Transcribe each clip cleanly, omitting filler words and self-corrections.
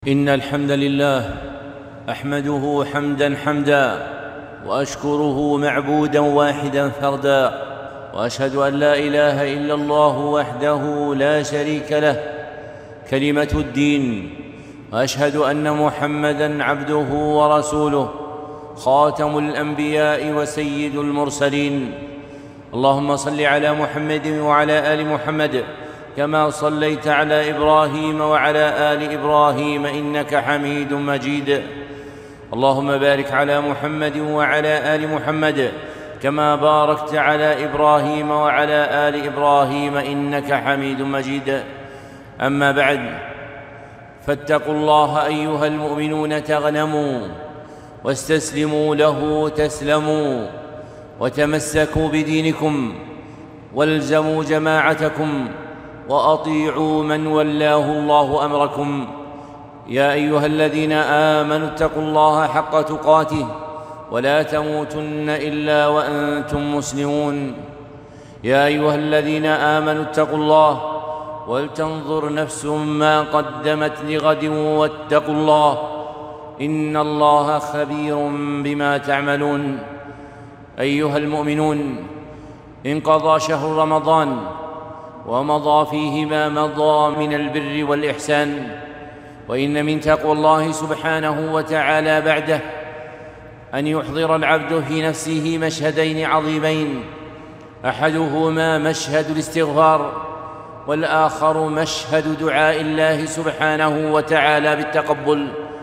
إن الحمد لله أحمده حمدا حمدا، وأشكره معبودا واحدا فردا، وأشهد أن لا إله إلا الله وحده لا شريك له كلمة الدين، وأشهد أن محمدًا عبده ورسوله خاتم الأنبياء وسيد المرسلين. اللهم صل على محمد وعلى آل محمد كما صليت على إبراهيم وعلى آل إبراهيم إنك حميد مجيد. اللهم بارك على محمد وعلى آل محمد كما باركت على إبراهيم وعلى آل إبراهيم إنك حميد مجيد. أما بعد، فاتقوا الله أيها المؤمنون تغنموا، واستسلموا له تسلموا، وتمسكوا بدينكم، والزموا جماعتكم، وأطيعوا من ولاه الله أمركم. يا أيها الذين آمنوا اتقوا الله حق تقاته ولا تموتن إلا وأنتم مسلمون. يا أيها الذين آمنوا اتقوا الله ولتنظر نفس ما قدمت لغد واتقوا الله إن الله خبير بما تعملون. أيها المؤمنون، انقضى شهر رمضان ومضى فيه ما مضى من البر والإحسان، وإن من تقوى الله سبحانه وتعالى بعده أن يحضر العبد في نفسه مشهدين عظيمين، أحدهما مشهد الاستغفار، والآخر مشهد دعاء الله سبحانه وتعالى بالتقبل.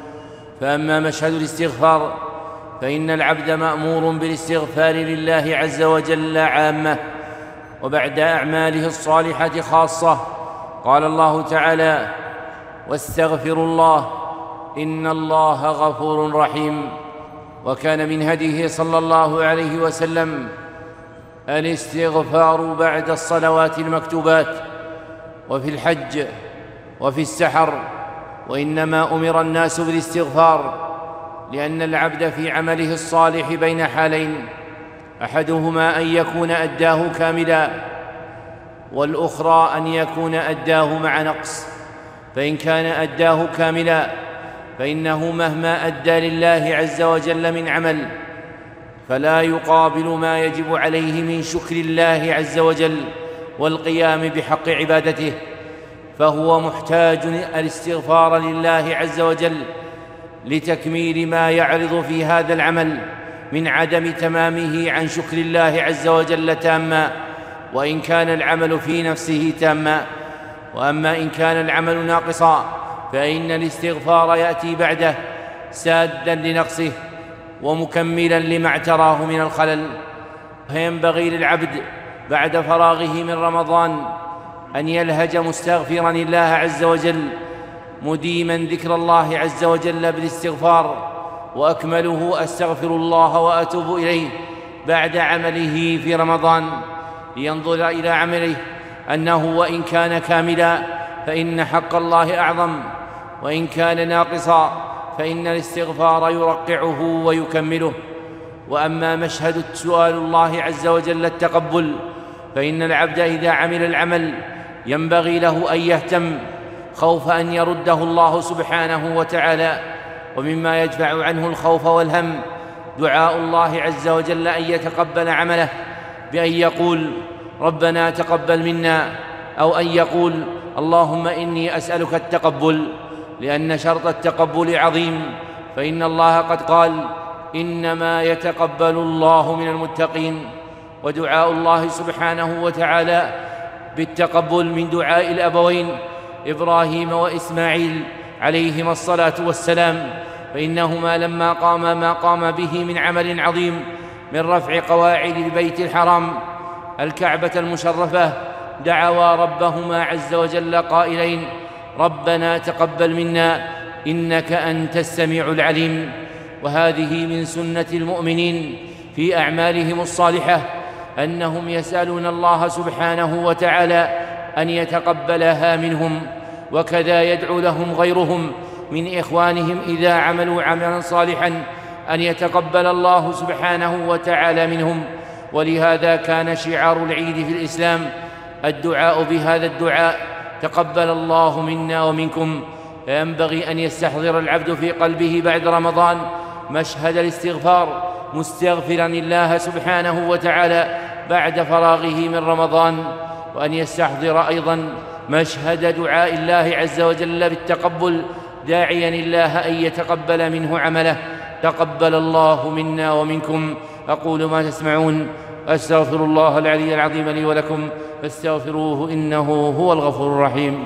فأما مشهد الاستغفار فإن العبد مأمور بالاستغفار لله عز وجل عامة، وبعد أعماله الصالحة خاصة. قال الله تعالى: واستغفروا الله إن الله غفور رحيم. وكان من هديه صلى الله عليه وسلم الاستغفار بعد الصلوات المكتوبات، وفي الحج، وفي السحر. وإنما أمر الناس بالاستغفار لأن العبد في عمله الصالح بين حالين، أحدهما أن يكون أداه كاملا، والأخرى أن يكون أداه مع نقص. فإن كان أداه كاملا فإنه مهما أدى لله عز وجل من عمل فلا يقابل ما يجب عليه من شكر الله عز وجل والقيام بحق عبادته، فهو محتاج الاستغفار لله عز وجل لتكميل ما يعرض في هذا العمل من عدم تمامه عن شكر الله عز وجل تاما، وإن كان العمل في نفسه تاما. وأما إن كان العمل ناقصا فإن الاستغفار يأتي بعده سادا لنقصه ومكملا لما اعتراه من الخلل. فينبغي للعبد بعد فراغه من رمضان أن يلهج مستغفرا الله عز وجل، مديما ذكر الله عز وجل بالاستغفار، وأكمله أستغفر الله وأتوب إليه بعد عمله في رمضان، لينظر إلى عمله أنه وإن كان كاملا فإن حق الله أعظم، وإن كان ناقصا فإن الاستغفار يرقعه ويكمله. وأما مشهد سؤال الله عز وجل التقبل، فإن العبد إذا عمل العمل ينبغي له أن يهتم خوف أن يرده الله سبحانه وتعالى. ومما يدفع عنه الخوف والهم دعاء الله عز وجل أن يتقبل عمله بأن يقول: ربنا تقبل منا، أو أن يقول: اللهم إني أسألك التقبل، لأن شرط التقبل عظيم. فإن الله قد قال: إنما يتقبل الله من المتقين. ودعاء الله سبحانه وتعالى بالتقبل من دعاء الأبوين إبراهيم وإسماعيل عليهما الصلاة والسلام، فإنهما لما قام ما قام به من عمل عظيم من رفع قواعد البيت الحرام الكعبة المشرفة، دعوا ربهما عز وجل قائلين: ربنا تقبل منا إنك أنت السميع العليم. وهذه من سنة المؤمنين في أعمالهم الصالحة أنهم يسألون الله سبحانه وتعالى أن يتقبلها منهم، وكذا يدعو لهم غيرهم من إخوانهم إذا عملوا عملا صالحا أن يتقبل الله سبحانه وتعالى منهم. ولهذا كان شعار العيد في الإسلام الدعاء بهذا الدعاء: تقبل الله منا ومنكم فينبغي أن يستحضر العبد في قلبه بعد رمضان مشهد الاستغفار، مستغفرا الله سبحانه وتعالى بعد فراغه من رمضان، وأن يستحضر أيضا مشهد دعاء الله عز وجل بالتقبل، داعيا الله أن يتقبل منه عمله. تقبل الله منا ومنكم. أقول ما تسمعون، أستغفر الله العلي العظيم لي ولكم فاستغفروه إنه هو الغفور الرحيم.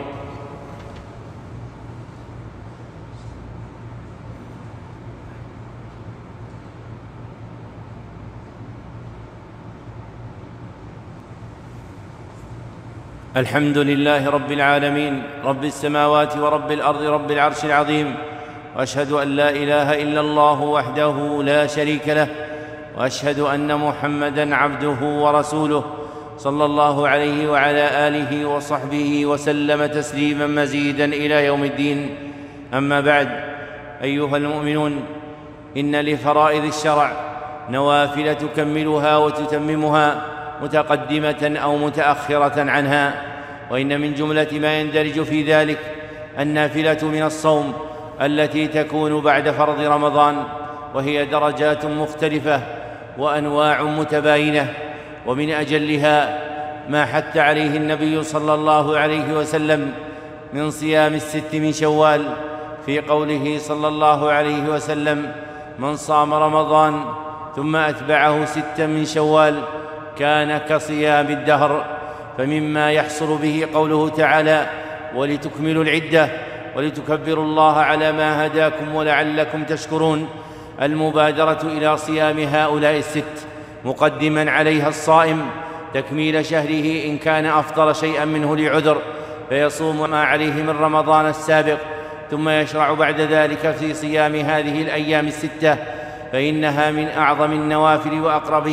الحمد لله رب العالمين، رب السماوات ورب الأرض، رب العرش العظيم، وأشهد أن لا إله إلا الله وحده لا شريك له، وأشهد أن محمدًا عبده ورسوله صلى الله عليه وعلى آله وصحبه وسلم تسليماً مزيداً إلى يوم الدين. أما بعد، أيها المؤمنون، إن لفرائض الشرع نوافل تكملها وتتممها، متقدمة أو متأخرة عنها، وإن من جملة ما يندرج في ذلك النافلة من الصوم التي تكون بعد فرض رمضان، وهي درجات مختلفة وأنواع متباينة، ومن أجلها ما حث عليه النبي صلى الله عليه وسلم من صيام 6 من شوال، في قوله صلى الله عليه وسلم: من صام رمضان ثم أتبعه 6 من شوال كان كصيام الدهر. فمما يحصل به قوله تعالى: ولتكملوا العدة ولتكبروا الله على ما هداكم ولعلكم تشكرون، المبادرة إلى صيام هؤلاء 6 مقدما عليها الصائم تكميل شهره إن كان أفطر شيئا منه لعذر، فيصوم ما عليه من رمضان السابق، ثم يشرع بعد ذلك في صيام هذه الأيام 6، فإنها من أعظم النوافل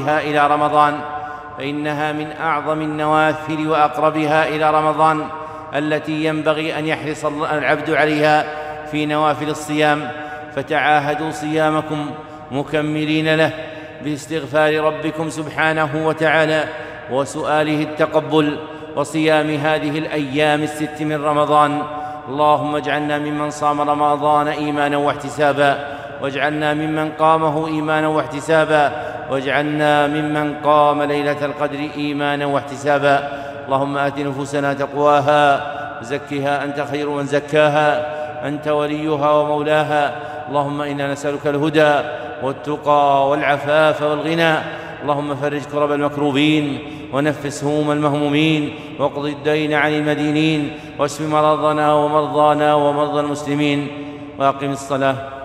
وأقربها إلى رمضان التي ينبغي أن يحرص العبد عليها في نوافل الصيام. فتعاهدوا صيامكم مكملين له باستغفار ربكم سبحانه وتعالى وسؤاله التقبل، وصيام هذه الأيام 6 من رمضان. اللهم اجعلنا ممن صام رمضان إيمانا واحتسابا، واجعلنا ممن قامه إيمانا واحتسابا، واجعلنا ممن قام ليلة القدر إيمانا واحتسابا. اللهم آت نفوسنا تقواها وزكها أنت خير من زكاها، أنت وليها ومولاها. اللهم إنا نسألك الهدى والتقى والعفاف والغنى. اللهم فرج كرب المكروبين ونفس هموم المهمومين، واقض الدين عن المدينين، واشف مرضنا ومرضانا ومرضى المسلمين، وأقم الصلاة.